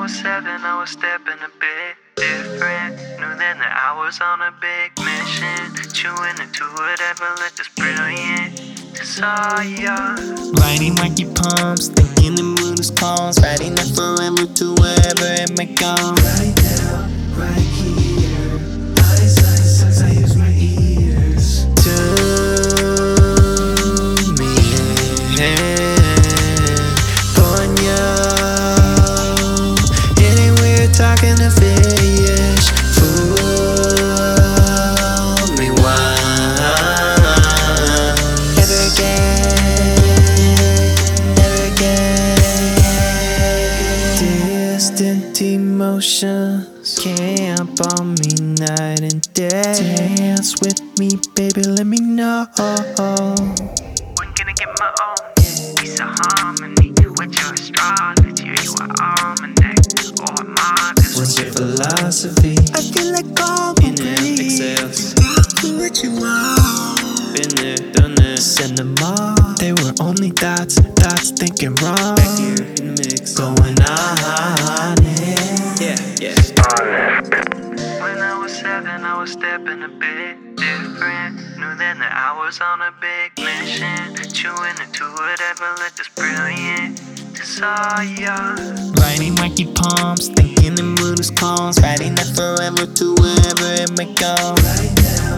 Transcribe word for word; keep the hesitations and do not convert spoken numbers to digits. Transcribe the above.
was seven, I was stepping a bit different. Knew then that I was on a big mission, chewing into whatever let this brilliant desire. Writing Mikey palms, thinking the mood is calm, writing that forever to wherever it may go. Right now, right here, eyes, eyes, eyes, I use my ears. To me, on you. Anyway, you're talking to fish. Fool me once, never again, never again. Distant emotions camp on me night and day. Dance with me, baby, let me know. When can I get my own piece of harmony? With your astrology, you are almanac or Mars. What's your philosophy? I feel like all my exhales. Do what you want. Been there, done that. Send them all. They were only dots, dots thinking wrong. Back here in the mix, going on it. Yeah, yeah. When I was seven, I was stepping a bit different. Knew then that I was on a big mission, chewing into whatever let this brilliant desire. Writing Mikey palms, thinking the mood is calm, writing that forever to wherever it may go. Right now,